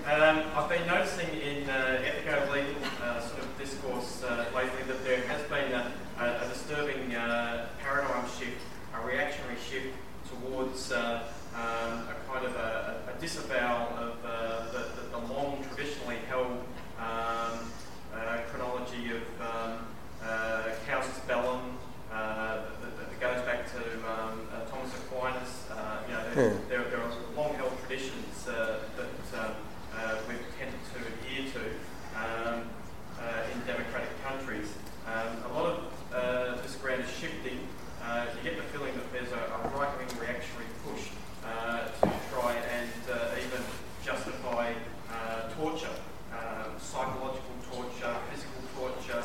I've been noticing in ethico-legal sort of discourse lately that there has been a disturbing paradigm shift, a reactionary shift towards a kind of a disavowal of the long traditionally held chronology of casus bellum that goes back to Thomas Aquinas. There are long-held traditions that we've tended to adhere to in democratic countries. A lot of this ground is shifting. You get the feeling that there's a right-wing reactionary push to try and even justify torture, psychological torture, physical torture,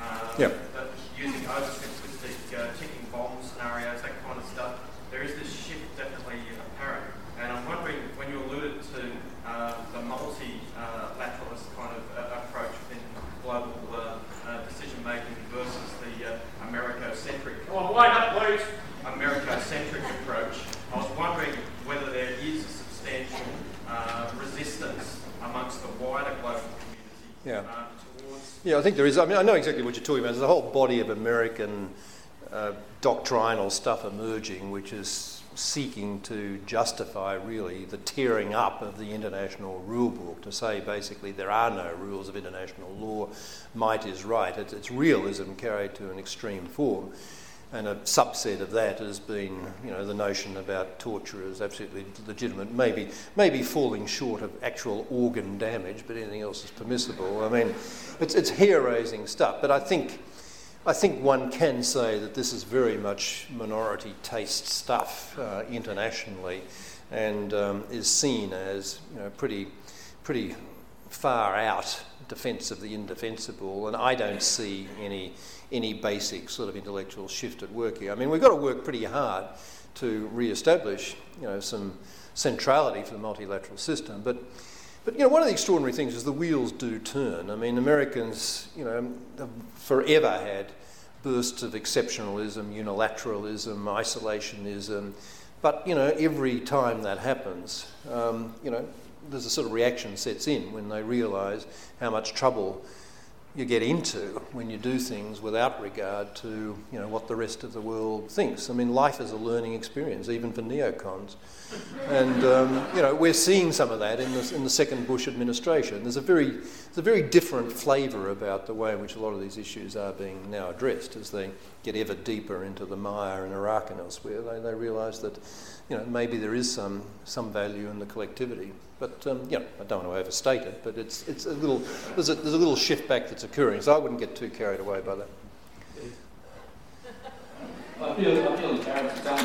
using oversimplistic ticking bomb scenarios, that kind of stuff. There is this shift definitely apparent. And I'm wondering, when you alluded to the multilateralist kind of approach within global decision-making versus the Americocentric Americocentric approach, I was wondering whether there is a substantial resistance amongst the wider global community towards... Yeah, I think there is. I mean, I know exactly what you're talking about. There's a whole body of American doctrinal stuff emerging, which is seeking to justify really the tearing up of the international rule book, to say basically there are no rules of international law, might is right. It's realism carried to an extreme form. And a subset of that has been, the notion about torture is absolutely legitimate, maybe falling short of actual organ damage, but anything else is permissible. I mean, it's hair-raising stuff, but I think one can say that this is very much minority taste stuff internationally, and is seen as pretty far out defence of the indefensible. And I don't see any basic sort of intellectual shift at work here. I mean, we've got to work pretty hard to re-establish some centrality for the multilateral system, but one of the extraordinary things is the wheels do turn. I mean, Americans, have forever had bursts of exceptionalism, unilateralism, isolationism, but, every time that happens, there's a sort of reaction sets in when they realise how much trouble you get into when you do things without regard to, what the rest of the world thinks. I mean, life is a learning experience, even for neocons. And, we're seeing some of that in the second Bush administration. There's a very different flavour about the way in which a lot of these issues are being now addressed as they get ever deeper into the mire in Iraq and elsewhere. They realise that, maybe there is some value in the collectivity. But, I don't want to overstate it, but it's a little, there's a little shift back that's occurring, so I wouldn't get too carried away by that. I feel embarrassed to tell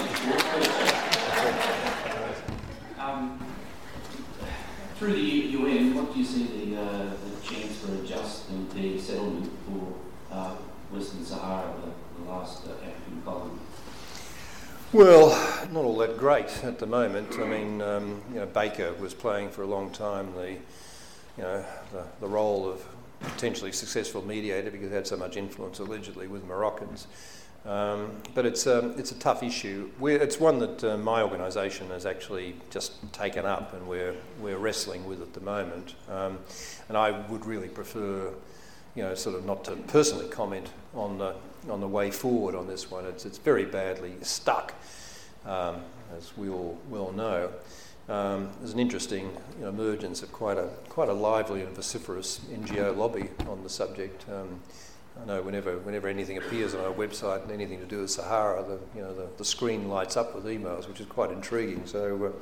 through the UN, what do you see the chance for a just and fair settlement for Western Sahara, the last African colony? Well, not all that great at the moment. I mean, Baker was playing for a long time the role of potentially successful mediator because he had so much influence allegedly with Moroccans. But it's a tough issue. It's one that my organisation has actually just taken up and we're wrestling with at the moment. And I would really prefer, sort of not to personally comment on the way forward on this one. It's very badly stuck, as we all well know. There's an interesting emergence of quite a lively and vociferous NGO lobby on the subject. I know whenever anything appears on our website and anything to do with Sahara, the screen lights up with emails, which is quite intriguing. So,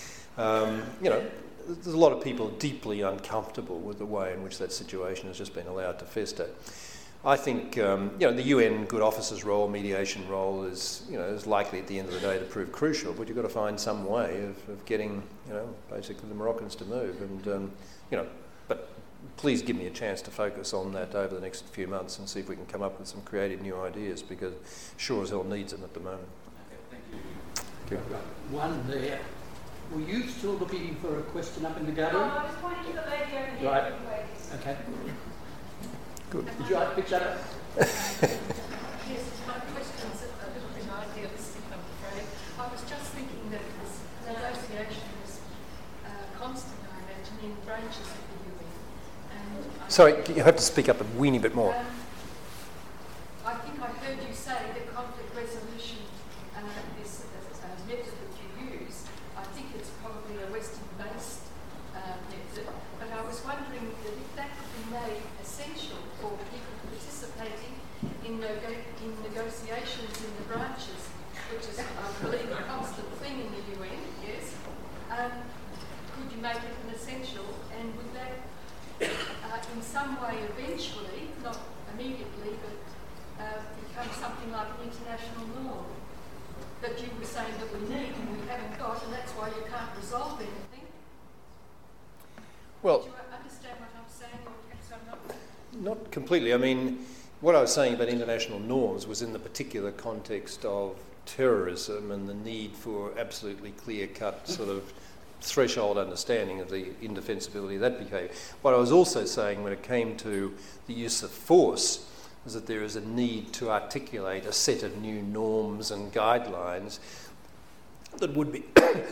there's a lot of people deeply uncomfortable with the way in which that situation has just been allowed to fester. I think the UN good officer's role, mediation role, is likely at the end of the day to prove crucial. But you've got to find some way of getting basically the Moroccans to move. And but please give me a chance to focus on that over the next few months and see if we can come up with some creative new ideas, because sure as hell needs them at the moment. Okay, thank you. One there. Were you still looking for a question up in the gallery? I was pointing to the lady over here. Right. Okay. Good. Would you like to pick that up? Yes, my question's a little bit idealistic, I'm afraid. I was just thinking that this negotiation is constant, I imagine, in branches of the UN. And Sorry, you have to speak up a weeny bit more. I think I heard you say that conflict resolution, this method that you use, I think it's probably a Western-based method, but I was wondering that if that could be made essential for people participating in negotiations in the branches, which is, I believe, a constant thing in the UN, yes, could you make it an essential, and would that in some way eventually, not immediately, but become something like an international norm that you were saying that we need and we haven't got, and that's why you can't resolve anything? Well, do you understand what I'm saying, or perhaps I'm not? not completely. I mean, what I was saying about international norms was in the particular context of terrorism and the need for absolutely clear-cut sort of threshold understanding of the indefensibility of that behaviour. What I was also saying when it came to the use of force is that there is a need to articulate a set of new norms and guidelines that would be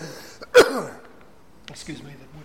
excuse me, that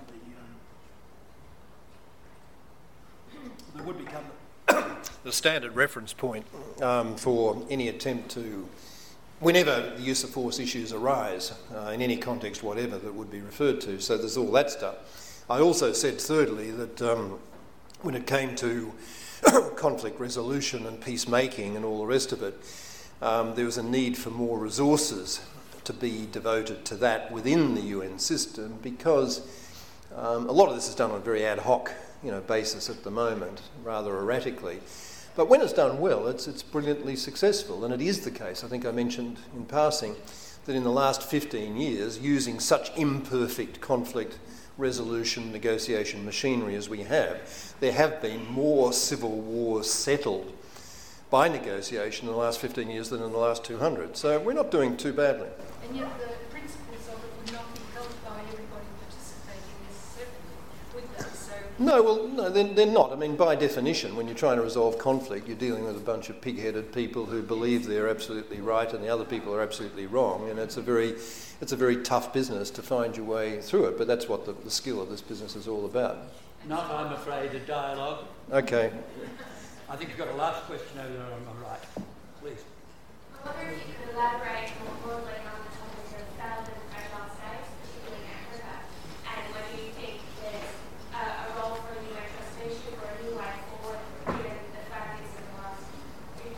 would become the standard reference point for any attempt to, whenever the use of force issues arise, in any context whatever that would be referred to. So there's all that stuff. I also said thirdly that when it came to conflict resolution and peacemaking and all the rest of it, there was a need for more resources to be devoted to that within the UN system, because a lot of this is done on a very ad hoc basis at the moment, rather erratically. But when it's done well, it's brilliantly successful. And it is the case, I think I mentioned in passing, that in the last 15 years, using such imperfect conflict resolution negotiation machinery as we have, there have been more civil wars settled by negotiation in the last 15 years than in the last 200. So we're not doing too badly. And yet the principles of it would not be held by everybody participating necessarily, would they? No, they're not. I mean, by definition, when you're trying to resolve conflict, you're dealing with a bunch of pig-headed people who believe they're absolutely right and the other people are absolutely wrong, and it's a very tough business to find your way through it, but that's what the skill of this business is all about. Not, I'm afraid, a dialogue. Okay. I think you've got a last question over there on my right. Please. I wonder if you could elaborate more broadly on the topic of failed and fragile states, particularly in Africa, and whether you think there's a role for a new trusteeship or a new way forward given the failures in the last 50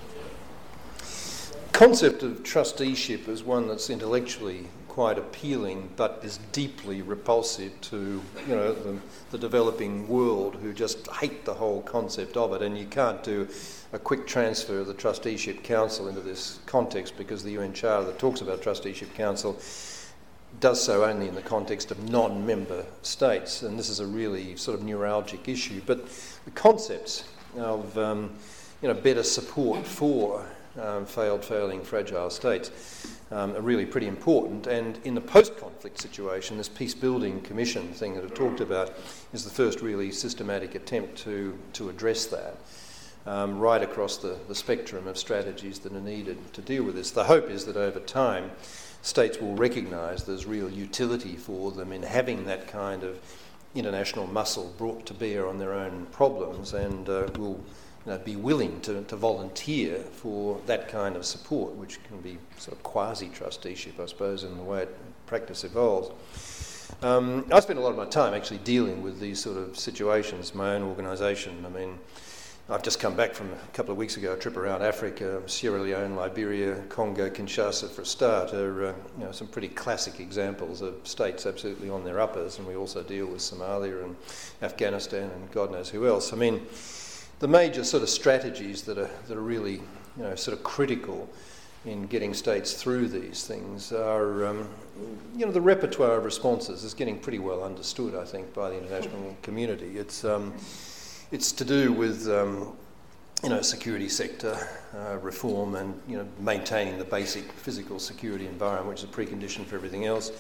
years? Concept of trusteeship is one that's intellectually quite appealing, but is deeply repulsive to the developing world, who just hate the whole concept of it. And you can't do a quick transfer of the Trusteeship Council into this context, because the UN Charter that talks about Trusteeship Council does so only in the context of non-member states, and this is a really sort of neuralgic issue. But the concepts of better support for failing, fragile states are really pretty important. And in the post-conflict situation, this peace-building commission thing that I talked about is the first really systematic attempt to address that right across the spectrum of strategies that are needed to deal with this. The hope is that over time, states will recognise there's real utility for them in having that kind of international muscle brought to bear on their own problems, and will be willing to volunteer for that kind of support, which can be sort of quasi-trusteeship, I suppose, in the way practice evolves. I spend a lot of my time actually dealing with these sort of situations, my own organisation. I mean, I've just come back from, a couple of weeks ago, a trip around Africa, Sierra Leone, Liberia, Congo, Kinshasa for a start, are some pretty classic examples of states absolutely on their uppers, and we also deal with Somalia and Afghanistan and God knows who else. I mean, the major sort of strategies that are really sort of critical in getting states through these things are the repertoire of responses is getting pretty well understood, I think, by the international community. It's to do with security sector reform and maintaining the basic physical security environment, which is a precondition for everything else.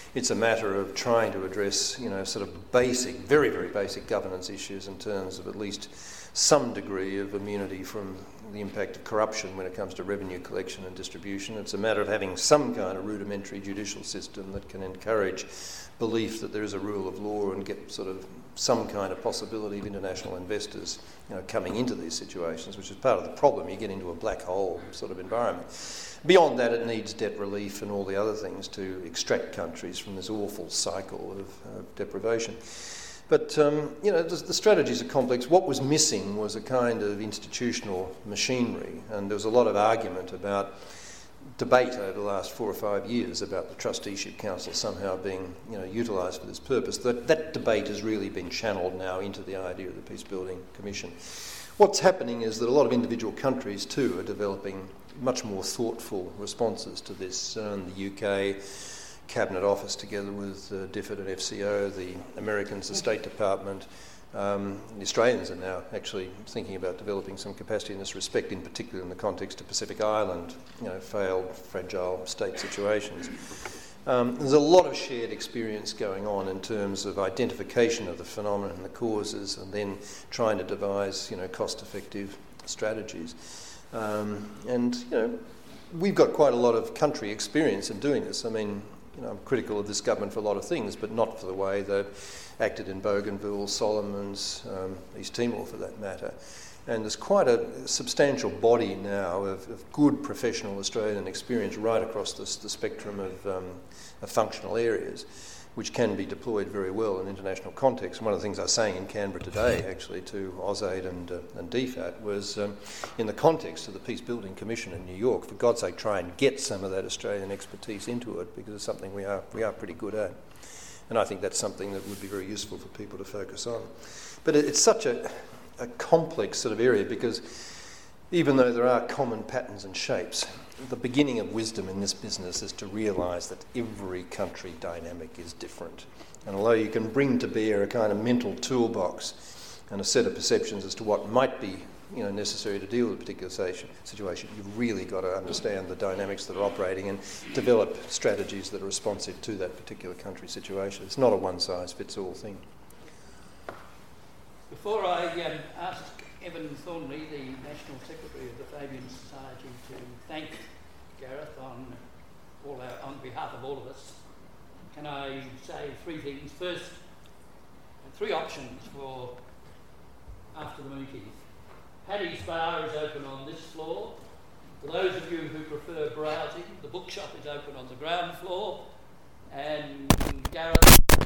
It's a matter of trying to address, sort of basic, very, very basic governance issues in terms of at least some degree of immunity from the impact of corruption when it comes to revenue collection and distribution. It's a matter of having some kind of rudimentary judicial system that can encourage belief that there is a rule of law and get sort of some kind of possibility of international investors coming into these situations, which is part of the problem. You get into a black hole sort of environment. Beyond that, it needs debt relief and all the other things to extract countries from this awful cycle of deprivation. But, the strategies are complex. What was missing was a kind of institutional machinery, and there was a lot of argument about debate over the last 4 or 5 years about the Trusteeship Council somehow being utilised for this purpose. That debate has really been channelled now into the idea of the Peace Building Commission. What's happening is that a lot of individual countries too are developing much more thoughtful responses to this. The UK Cabinet Office, together with DFID and FCO, the Americans, the State Department, the Australians are now actually thinking about developing some capacity in this respect, in particular in the context of Pacific Island, failed, fragile state situations. There's a lot of shared experience going on in terms of identification of the phenomenon and the causes, and then trying to devise, cost-effective strategies. We've got quite a lot of country experience in doing this. I mean, I'm critical of this government for a lot of things, but not for the way they've acted in Bougainville, Solomons, East Timor for that matter. And there's quite a substantial body now of good professional Australian experience right across the spectrum of functional areas, which can be deployed very well in international context. And one of the things I was saying in Canberra today, actually, to AusAid and DFAT, was in the context of the Peace Building Commission in New York, for God's sake, try and get some of that Australian expertise into it, because it's something we are pretty good at. And I think that's something that would be very useful for people to focus on. But it's such a complex sort of area, because even though there are common patterns and shapes, the beginning of wisdom in this business is to realise that every country dynamic is different. And although you can bring to bear a kind of mental toolbox and a set of perceptions as to what might be necessary to deal with a particular situation, you've really got to understand the dynamics that are operating and develop strategies that are responsive to that particular country situation. It's not a one-size-fits-all thing. Before I ask Evan Thornley, the National Secretary of the Fabian Society, to thank Gareth on behalf of all of us, can I say 3 things? First, 3 options for after the meeting. Paddy's Bar is open on this floor. For those of you who prefer browsing, the bookshop is open on the ground floor, and Gareth